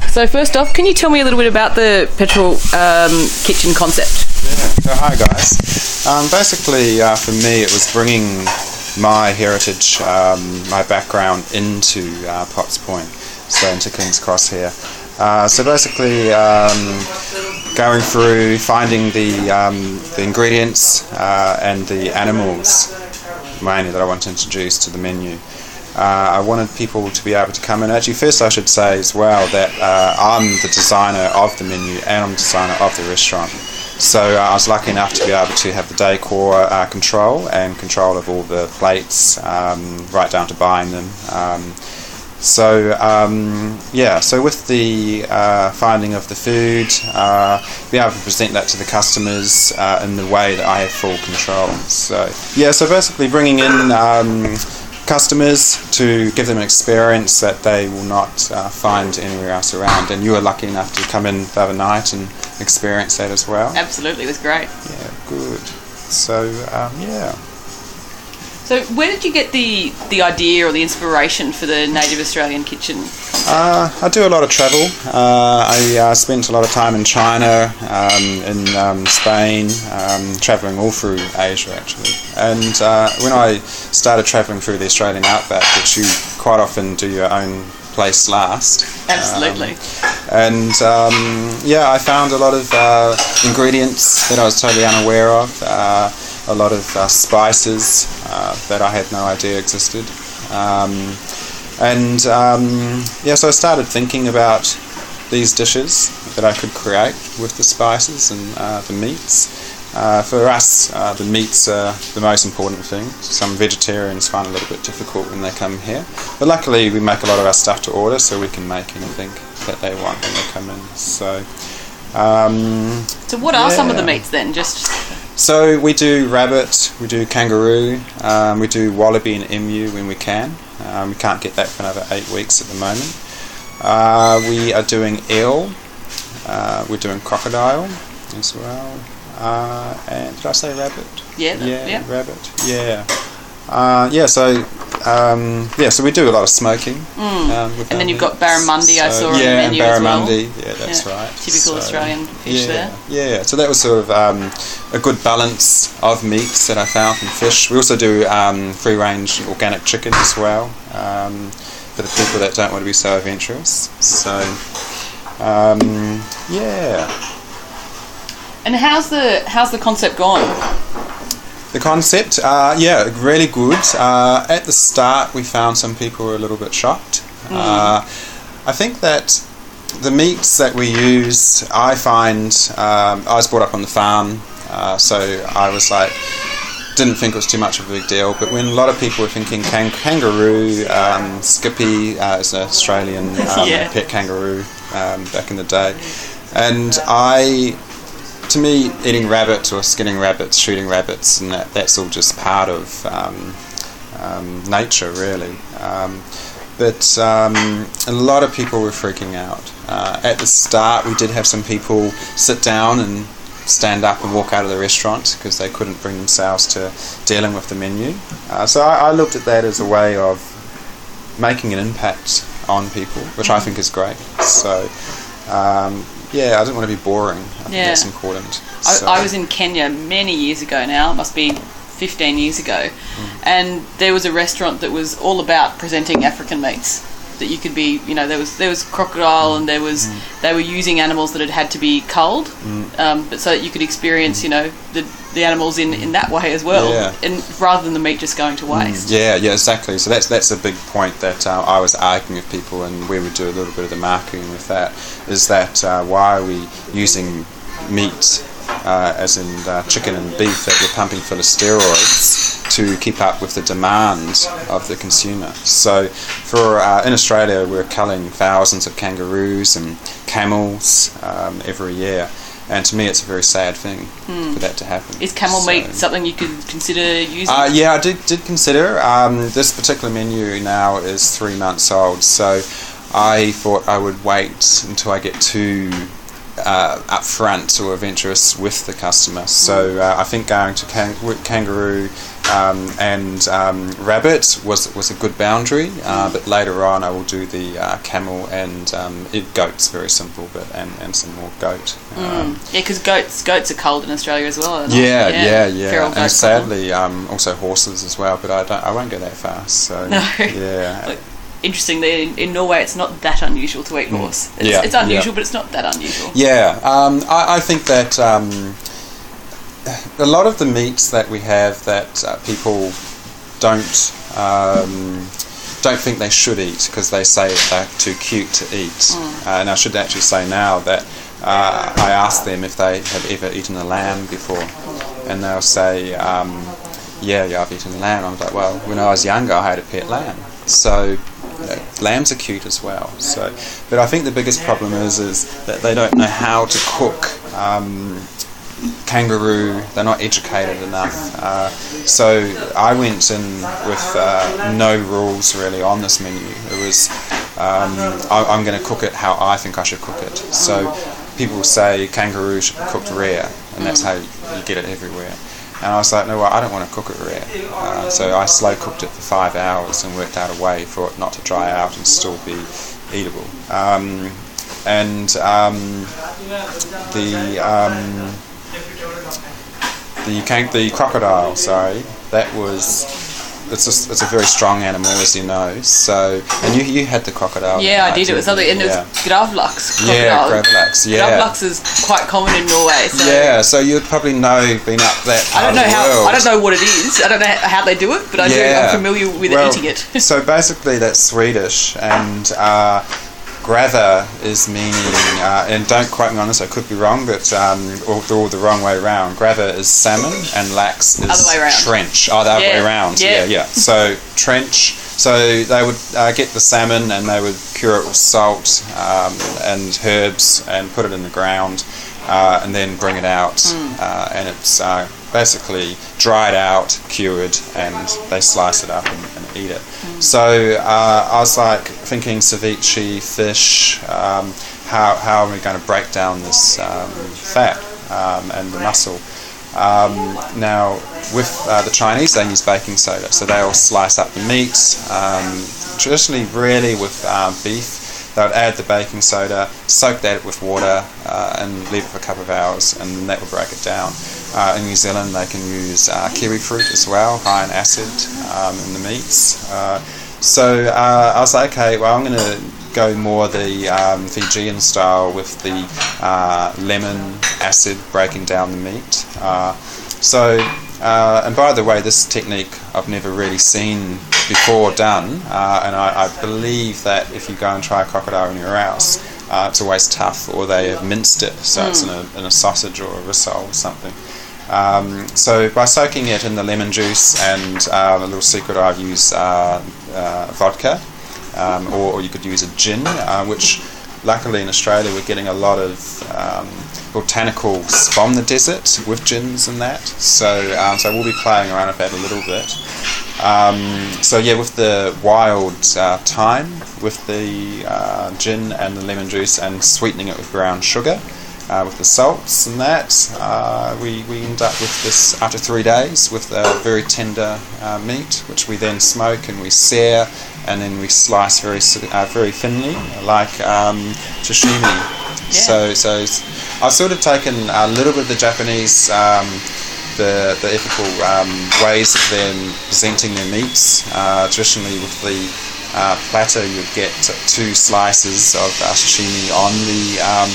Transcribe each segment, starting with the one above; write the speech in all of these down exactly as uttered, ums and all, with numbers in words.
So first off, can you tell me a little bit about the petrol um, kitchen concept? Yeah. So hi guys. Um, basically, uh, for me, it was bringing my heritage, um, my background into uh, Potts Point, so into King's Cross here. Uh, so basically, um, going through finding the um, the ingredients uh, and the animals mainly that I want to introduce to the menu. Uh, I wanted people to be able to come in. Actually, first I should say as well that uh, I'm the designer of the menu and I'm the designer of the restaurant. So uh, I was lucky enough to be able to have the decor uh, control and control of all the plates, um, right down to buying them. Um, so um, yeah, so with the uh, finding of the food, uh, be able to present that to the customers uh, in the way that I have full control. So yeah, so basically bringing in um, customers to give them an experience that they will not uh, find anywhere else around, and you were lucky enough to come in the other night and experience that as well. Absolutely, it was great. Yeah, good. So um, yeah. So where did you get the, the idea or the inspiration for the Native Australian kitchen? Uh, I do a lot of travel. Uh, I uh, spent a lot of time in China, um, in um, Spain, um, travelling all through Asia actually. And uh, when I started travelling through the Australian outback, which you quite often do your own place last. Absolutely. Um, and um, yeah, I found a lot of uh, ingredients that I was totally unaware of. Uh, a lot of uh, spices uh, that I had no idea existed. Um, and um, yeah, so I started thinking about these dishes that I could create with the spices and uh, the meats. Uh, for us, uh, the meats are the most important thing. Some vegetarians find it a little bit difficult when they come here. But luckily we make a lot of our stuff to order, so we can make anything that they want when they come in. So, um, so what are yeah. some of the meats then? Just So we do rabbit, we do kangaroo, um, we do wallaby and emu when we can. Um, we can't get that for another eight weeks at the moment. Uh, we are doing eel, uh, we're doing crocodile as well. Uh, and did I say rabbit? Yeah, yeah, yeah. rabbit. Yeah, uh, yeah. So, um, yeah. So we do a lot of smoking. Mm. Um, with and then you've meats. got barramundi. So, I saw yeah, on the menu and as well. barramundi. Yeah, that's yeah. right. Typical so, Australian fish yeah, there. Yeah. So that was sort of um, a good balance of meats that I found from fish. We also do um, free-range organic chicken as well um, for the people that don't want to be so adventurous. So, um, yeah. And how's the how's the concept gone? The concept, uh, yeah, really good. Uh, at the start, we found some people were a little bit shocked. Mm. Uh, I think that the meats that we use, I find, um, I was brought up on the farm, uh, so I was like, didn't think it was too much of a big deal. But when a lot of people were thinking kang- kangaroo, um, Skippy uh, is an Australian um, yeah. pet kangaroo um, back in the day, and I. To me, eating rabbit or skinning rabbits, shooting rabbits, and that, that's all just part of um, um, nature, really. Um, but um, a lot of people were freaking out. Uh, at the start, we did have some people sit down and stand up and walk out of the restaurant because they couldn't bring themselves to dealing with the menu. Uh, so I, I looked at that as a way of making an impact on people, which I think is great. So. Um, Yeah, I didn't want to be boring. I think yeah. that's important. I, So. I was in Kenya many years ago now, it must be fifteen years ago, mm. and there was a restaurant that was all about presenting African meats. That you could be, you know, there was there was crocodile, mm. and there was mm. they were using animals that had had to be culled, mm. um, but so that you could experience, you know, the the animals in, in that way as well, yeah. and rather than the meat just going to waste. Mm. Yeah, yeah, exactly. So that's that's a big point that uh, I was arguing with people, and we would do a little bit of the marketing with that. Is that uh, why are we using meat, uh, as in uh, chicken and beef, that we're pumping full of steroids to keep up with the demand of the consumer? So, for uh, in Australia, we're culling thousands of kangaroos and camels um, every year. And to me, it's a very sad thing mm. for that to happen. Is camel so, meat something you could consider using? Uh, yeah, I did did consider. Um, this particular menu now is three months old, so I thought I would wait until I get too uh, upfront or adventurous with the customer. So uh, I think going to kang- kangaroo Um, and um, rabbit was was a good boundary, uh, but later on I will do the uh, camel and um, it, goats, very simple, but and, and some more goat. Um, mm. Yeah, because goats goats are cold in Australia as well. Aren't yeah, they? yeah, yeah, Feral and goat sadly um, also horses as well. But I don't, I won't go that fast. So No. yeah. Look, interestingly, in, in Norway, it's not that unusual to eat horse. It's, Yeah, it's unusual, yeah. but it's not that unusual. Yeah, um, I, I think that um, a lot of the meats that we have that uh, people don't um, don't think they should eat because they say they're too cute to eat. Mm. Uh, and I should actually say now that uh, I asked them if they have ever eaten a lamb before, and they'll say, um, "Yeah, yeah, I've eaten lamb." I'm like, "Well, when I was younger, I had a pet lamb." So. You know, lambs are cute as well. So, but I think the biggest problem is is that they don't know how to cook um, kangaroo. They're not educated enough. Uh, so I went in with uh, no rules really on this menu. It was um, I, I'm going to cook it how I think I should cook it. So people say kangaroo should be cooked rare, and that's how you, you get it everywhere. And I was like, no, well, I don't want to cook it rare. Uh, so I slow cooked it for five hours and worked out a way for it not to dry out and still be eatable. Um, and um, the um, the can- the crocodile, sorry, that was. It's just, it's a very strong animal, as you know. So, and you you had the crocodile. Yeah, I did. It too, was something, and yeah. it was gravlaks. Yeah, crocodile. gravlaks. Yeah, Gravlaks is quite common in Norway. So yeah, so you'd probably know, been up that part I don't know of the how. world. I don't know what it is. I don't know how they do it, but I do. Yeah. I'm familiar with Well, eating it. So basically, that's Swedish, and uh, grava is meaning, uh, and don't quote me on this, I could be wrong, but um, all, all the wrong way around. Grava is salmon, and lax is Other way around. trench. Oh, the other Yeah. way around. Yeah. Yeah, yeah. So trench. So they would uh, get the salmon, and they would cure it with salt um, and herbs, and put it in the ground, uh, and then bring it out, Mm. uh, and it's uh, basically dried out, cured, and they slice it up and, and eat it. Mm. So uh, I was like thinking ceviche, fish, um, how, how are we going to break down this um, fat um, and the muscle? Um, now, with uh, the Chinese, they use baking soda, so they'll slice up the meat. Um, traditionally, really with uh, beef, they would add the baking soda, soak that with water, uh, and leave it for a couple of hours, and that will break it down. Uh, in New Zealand, they can use uh, kiwi fruit as well, high in acid um, in the meats. Uh, so uh, I was like, okay, well, I'm going to go more the um, Fijian style with the uh, lemon acid breaking down the meat. Uh, so, uh, and by the way, this technique I've never really seen before done, uh, and I, I believe that if you go and try a crocodile anywhere else, uh, it's always tough, or they have minced it, so mm. it's in a, in a sausage or a rissole or something. Um, so by soaking it in the lemon juice, and uh, a little secret, I've used uh, uh, vodka, um, or, or you could use a gin, uh, which luckily in Australia we're getting a lot of um, botanicals from the desert with gins and that. So um, so we'll be playing around with that a little bit. Um, so yeah, with the wild uh, thyme, with the uh, gin and the lemon juice, and sweetening it with brown sugar. Uh, with the salts and that, uh, we, we end up with this after three days with a very tender uh, meat, which we then smoke and we sear, and then we slice very uh, very thinly, like um, sashimi. Yeah. So so I've sort of taken a little bit of the Japanese, um, the the ethical um, ways of them presenting their meats. Uh, traditionally, with the uh, platter, you'd get two slices of uh, sashimi on the um,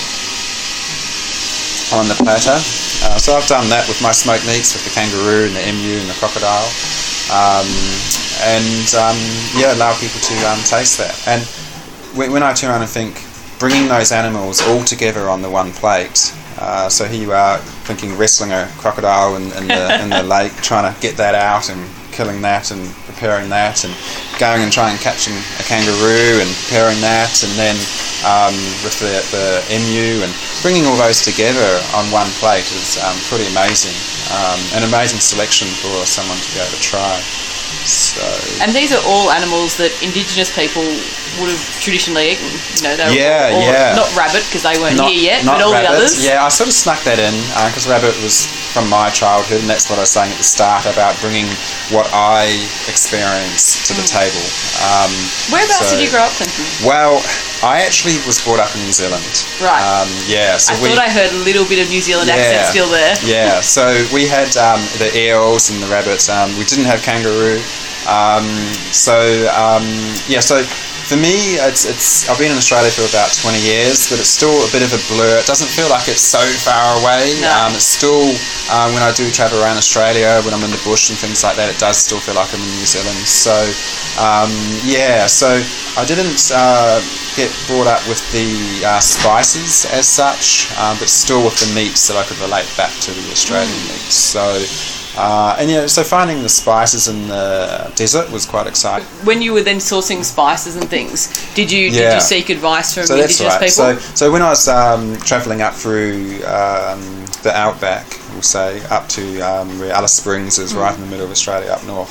on the platter. Uh, so I've done that with my smoked meats, with the kangaroo and the emu and the crocodile, um, and um, yeah, allow people to um, taste that. And when, when I turn around and think, bringing those animals all together on the one plate, uh, so here you are thinking wrestling a crocodile in, in, the, in the lake, trying to get that out and killing that and preparing that, and going and trying and catching a kangaroo and preparing that, and then um, with the, the emu, and bringing all those together on one plate is um, pretty amazing. Um, an amazing selection for someone to be able to try. So. And these are all animals that Indigenous people would have traditionally eaten. You know, they were yeah, all, yeah. Not rabbit because they weren't not, here yet, not but all rabbit. the others. Yeah, I sort of snuck that in because uh, rabbit was from my childhood, and that's what I was saying at the start about bringing what I experience to the table. Um, Whereabouts so, did you grow up, Clinton? Well, I actually was brought up in New Zealand. Right. Um, yeah. So I we, thought I heard a little bit of New Zealand yeah, accent still there. Yeah. So we had um, the eels and the rabbits. Um, we didn't have kangaroo. Um, so um, yeah. So for me, it's it's. I've been in Australia for about twenty years, but it's still a bit of a blur. It doesn't feel like it's so far away. No. Um, it's still um, when I do travel around Australia, when I'm in the bush and things like that, it does still feel like I'm in New Zealand. So um, yeah. So I didn't uh, get brought up with the uh, spices as such, um, but still with the meats that I could relate back to the Australian mm. meats. So. Uh, and yeah, so finding the spices in the desert was quite exciting. When you were then sourcing spices and things, did you yeah. did you seek advice from so Indigenous that's right. people? So, so when I was um, travelling up through um, the outback, we'll say, up to um, where Alice Springs is, mm. right in the middle of Australia, up north,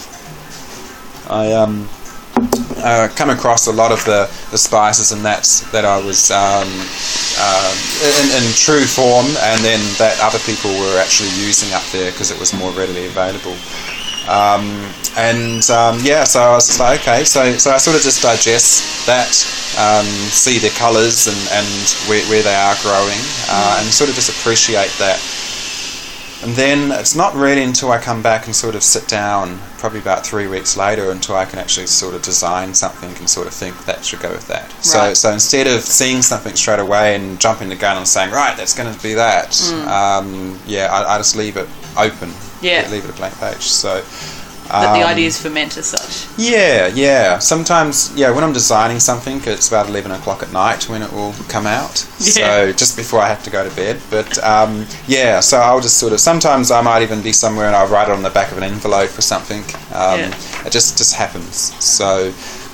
I um, uh, come across a lot of the, the spices and that that I was um, uh, in, in true form, and then that other people were actually using up there because it was more readily available. Um, and um, yeah, so I was just like, okay, so so I sort of just digest that, um, see their colours and, and where, where they are growing, uh, and sort of just appreciate that. And then it's not really until I come back and sort of sit down, probably about three weeks later, until I can actually sort of design something and sort of think that should go with that. Right. So so instead of seeing something straight away and jumping the gun and saying, right, that's going to be that, mm. um, yeah, I, I just leave it open. Yeah. Leave it a blank page. So. But um, the ideas ferment as such. Yeah, yeah. Sometimes, yeah, when I'm designing something, it's about eleven o'clock at night when it will come out. Yeah. So just before I have to go to bed. But um, yeah, so I'll just sort of, sometimes I might even be somewhere and I'll write it on the back of an envelope or something. Um, yeah. It just, just happens. So,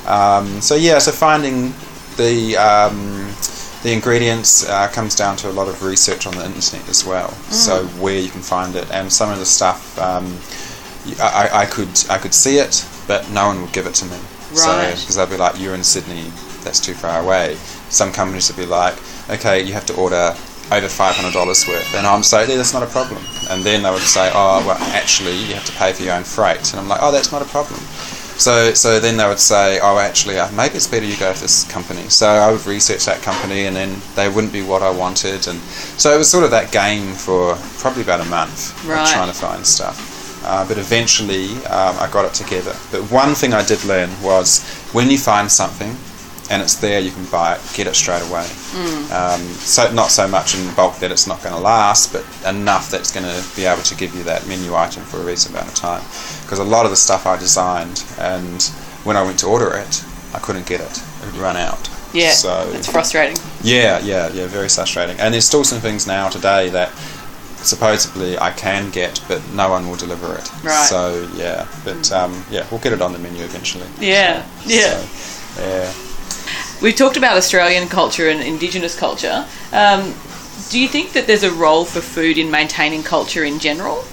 um, so yeah, so finding the... Um, The ingredients uh, comes down to a lot of research on the internet as well. Mm. So where you can find it, and some of the stuff um, I, I could I could see it, but no one would give it to me. Right. Because they'd be like, "You're in Sydney, that's too far away." Some companies would be like, "Okay, you have to order over five hundred dollars worth," and I'm saying, "Yeah, that's not a problem." And then they would say, "Oh, well, actually, you have to pay for your own freight," and I'm like, "Oh, that's not a problem." So, so then they would say, "Oh, actually, uh, maybe it's better you go with this company." So I would research that company, and then they wouldn't be what I wanted, and so it was sort of that game for probably about a month, right. of trying to find stuff. Uh, but eventually, um, I got it together. But one thing I did learn was when you find something and it's there, you can buy it, get it straight away. Mm. Um, so not so much in bulk that it's not going to last, but enough that's going to be able to give you that menu item for a reasonable amount of time. Because a lot of the stuff I designed, and when I went to order it, I couldn't get it. It would run out. Yeah, so, it's frustrating. Yeah, yeah, yeah, very frustrating. And there's still some things now today that supposedly I can get, but no one will deliver it. Right. So yeah, but um, yeah, we'll get it on the menu eventually. Yeah, so, yeah. So, yeah. We've talked about Australian culture and Indigenous culture. Um, do you think that there's a role for food in maintaining culture in general?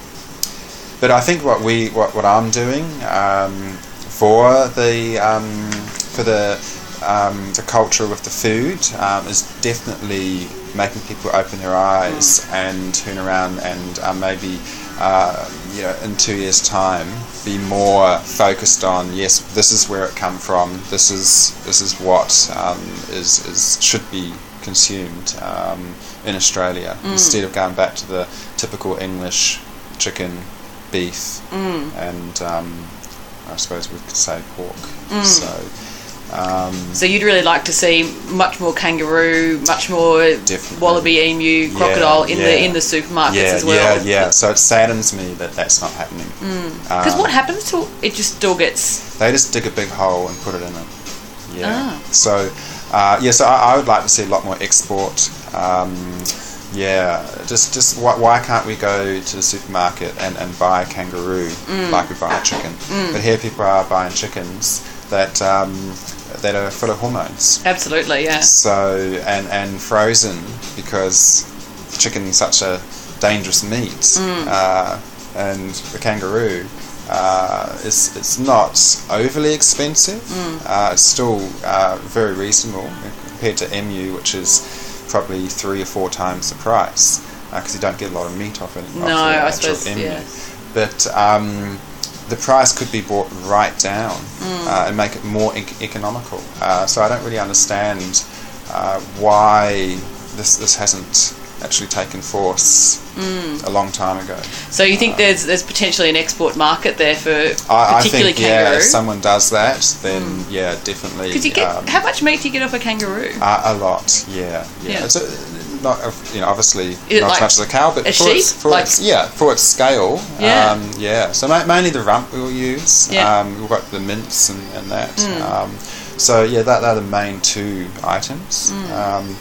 But I think what we, what, what I'm doing um, for the um, for the um, the culture with the food um, is definitely making people open their eyes mm. and turn around and uh, maybe uh, you know in two years' time be more focused on, yes, this is where it come from. This is this is what um, is is should be consumed um, in Australia mm. instead of going back to the typical English chicken, beef, mm. and um, I suppose we could say pork. Mm. So. Um, so you'd really like to see much more kangaroo, much more definitely. wallaby, emu, crocodile yeah, in yeah. the in the supermarkets yeah, as well. Yeah, yeah. So it saddens me that that's not happening. Because mm. um, what happens to it? Just still gets. They just dig a big hole and put it in it. Yeah. Ah. So uh, yeah, so I, I would like to see a lot more export. Um, yeah, just just why, why can't we go to the supermarket and, and buy kangaroo mm. like we buy a chicken? Mm. But here people are buying chickens that. Um, that are full of hormones. Absolutely, yeah. So, and, and frozen because chicken is such a dangerous meat. Mm. Uh, and the kangaroo uh, is it's not overly expensive. Mm. Uh, it's still uh, very reasonable compared to emu, which is probably three or four times the price. because you don't get a lot of meat off it. No, off the I actual suppose, emu. yeah. But um, the price could be brought right down Mm. uh, and make it more ec- economical. Uh, so I don't really understand uh, why this this hasn't actually taken force Mm. a long time ago. So you think there's there's potentially an export market there for I, I particularly think, yeah, kangaroo? if someone does that, then yeah, definitely. Because you get um, how much meat do you get off a kangaroo? uh, a lot, yeah, yeah. Yeah. It's a, not, you know, obviously it not like as much as a cow, but a for sheep? its, for Like- its, yeah, for its scale, Yeah. um, yeah. So ma- mainly the rump we'll use. Yeah. Um, we've got the mince and, and that. Mm. Um, so yeah, that they're the main two items. Mm. Um,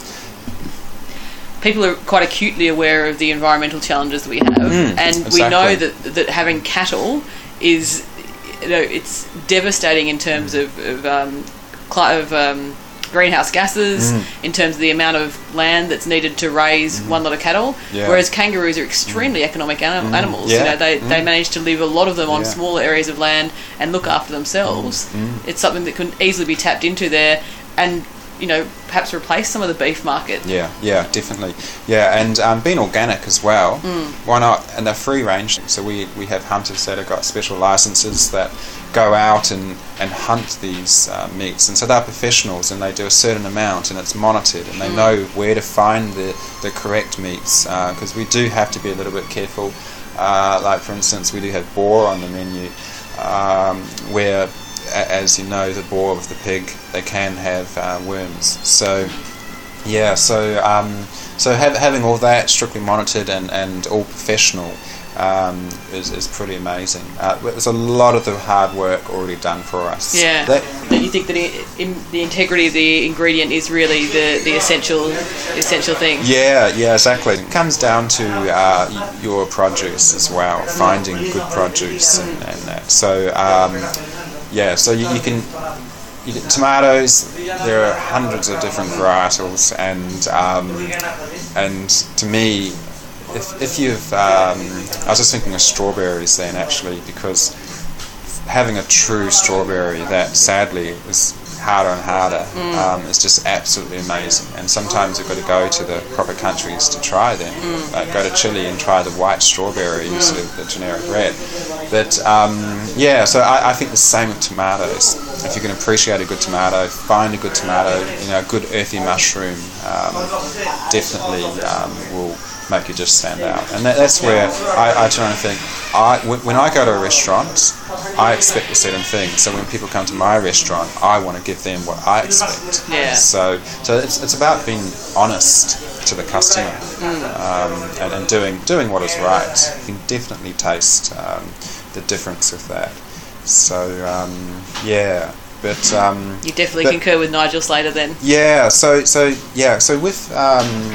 People are quite acutely aware of the environmental challenges that we have, Mm, and we know exactly. that that having cattle is, you know, it's devastating in terms Mm. of of, um, cli- of um, greenhouse gases, Mm. in terms of the amount of land that's needed to raise one lot of cattle. Yeah. Whereas kangaroos are extremely economic anim- Mm. animals. Yeah. You know, they they Mm. manage to live a lot of them on Yeah. smaller areas of land and look after themselves. Mm. It's something that can easily be tapped into there, and you know, perhaps replace some of the beef market. Yeah, yeah, definitely. Yeah, and um, being organic as well, Mm. why not? And they're free range, so we, we have hunters that have got special licenses that go out and, and hunt these uh, meats, and so they're professionals and they do a certain amount and it's monitored and they Mm. know where to find the, the correct meats, because we do have to be a little bit careful. Uh, like for instance, we do have boar on the menu, um, where a- as you know, the boar of the pig, they can have uh, worms. So, yeah, so um, so have, having all that strictly monitored and, and all professional um, is, is pretty amazing. Uh, there's a lot of the hard work already done for us. Yeah. That, That you think that i in, the integrity of the ingredient is really the, the essential essential thing. yeah, yeah, exactly. It comes down to uh, y- your produce as well, finding good produce and, and that. So, um, yeah, so you, you can you get tomatoes. There are hundreds of different varietals, and um, and to me, if if you've, um, I was just thinking of strawberries then actually, because having a true strawberry that sadly is harder and harder Mm. um, is just absolutely amazing. And sometimes you've got to go to the proper countries to try them. Mm. Like go to Chile and try the white strawberry instead of the generic red. But um, yeah, so I, I think the same with tomatoes. If you can appreciate a good tomato, find a good tomato, you know, a good earthy mushroom um, definitely um, will make your dish stand out. And that, that's where I, I try and think, I, when, when I go to a restaurant, I expect a certain thing. So when people come to my restaurant, I want to give them what I expect. Yeah. So so it's, it's about being honest to the customer um, and, and doing doing what is right. You can definitely taste um, the difference with that. So um, yeah, but um, You definitely but- concur with Nigel Slater then. yeah. So so yeah. So with um,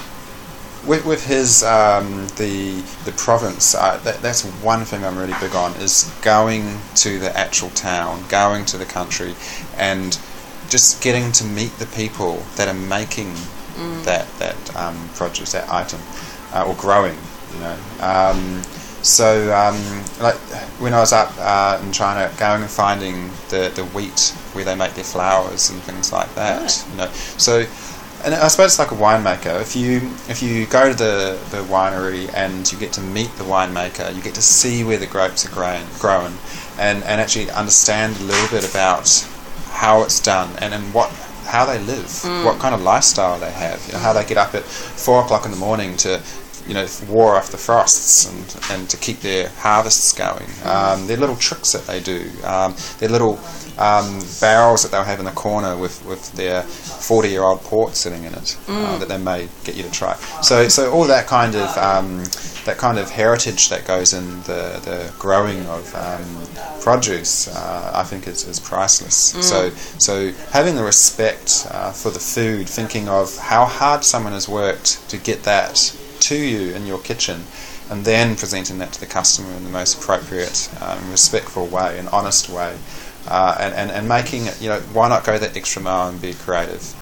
with with his um, the the province, uh, that, that's one thing I'm really big on, is going to the actual town, going to the country, and just getting to meet the people that are making Mm. that that um, produce, that item, uh, or growing. You know. Um, so um, like when I was up uh, in China, going and finding the the wheat where they make their flours and things like that. Right. You know. So. And I suppose it's like a winemaker. If you if you go to the, the winery and you get to meet the winemaker, you get to see where the grapes are growing, growing and, and actually understand a little bit about how it's done and, and what how they live, Mm. what kind of lifestyle they have. You know, how they get up at four o'clock in the morning to, you know, war off the frosts and, and to keep their harvests going. Um, their little tricks that they do, um, their little um, barrels that they'll have in the corner with, with their forty-year-old port sitting in it uh, Mm. that they may get you to try. So, so all that kind of um, that kind of heritage that goes in the, the growing of um, produce, uh, I think is, is priceless. Mm. So, so having the respect uh, for the food, thinking of how hard someone has worked to get that to you in your kitchen, and then presenting that to the customer in the most appropriate, um, respectful way, an honest way, uh, and, and, and making it, you know, why not go that extra mile and be creative?